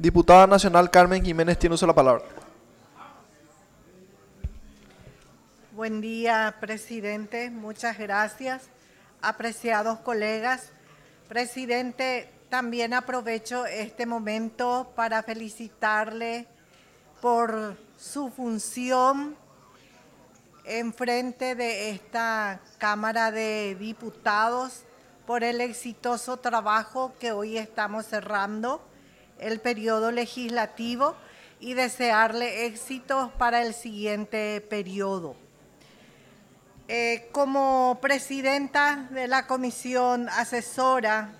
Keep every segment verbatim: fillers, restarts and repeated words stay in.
Diputada Nacional Carmen Jiménez tiene uso de la palabra. Buen día, presidente. Muchas gracias. Apreciados colegas. Presidente, también aprovecho este momento para felicitarle por su función en frente de esta Cámara de Diputados, por el exitoso trabajo que hoy estamos cerrando el periodo legislativo y desearle éxitos para el siguiente periodo. Eh, como presidenta de la Comisión Asesora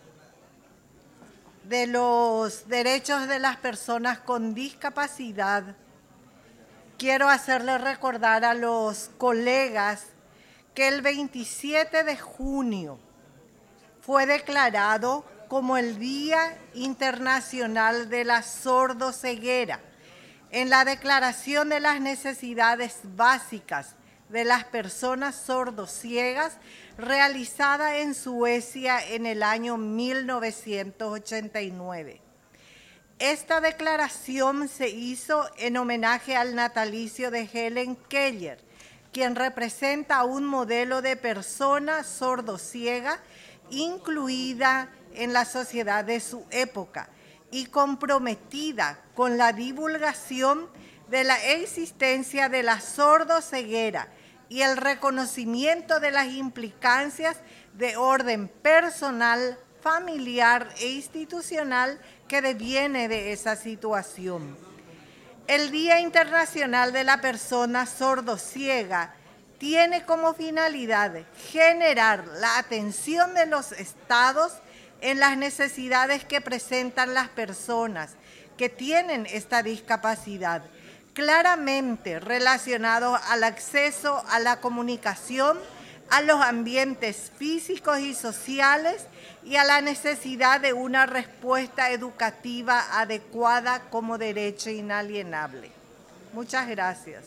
de los Derechos de las Personas con Discapacidad, quiero hacerle recordar a los colegas que el veintisiete de junio fue declarado como el Día Internacional de la Sordoceguera en la Declaración de las Necesidades Básicas de las Personas Sordociegas, realizada en Suecia en el año mil novecientos ochenta y nueve. Esta declaración se hizo en homenaje al natalicio de Helen Keller, quien representa un modelo de persona sordociega incluida en la sociedad de su época y comprometida con la divulgación de la existencia de la sordoceguera y el reconocimiento de las implicancias de orden personal, familiar e institucional que deviene de esa situación. El Día Internacional de la Persona Sordociega tiene como finalidad generar la atención de los estados en las necesidades que presentan las personas que tienen esta discapacidad, claramente relacionado al acceso a la comunicación, a los ambientes físicos y sociales y a la necesidad de una respuesta educativa adecuada como derecho inalienable. Muchas gracias.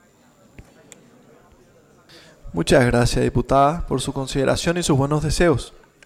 Muchas gracias, diputada, por su consideración y sus buenos deseos.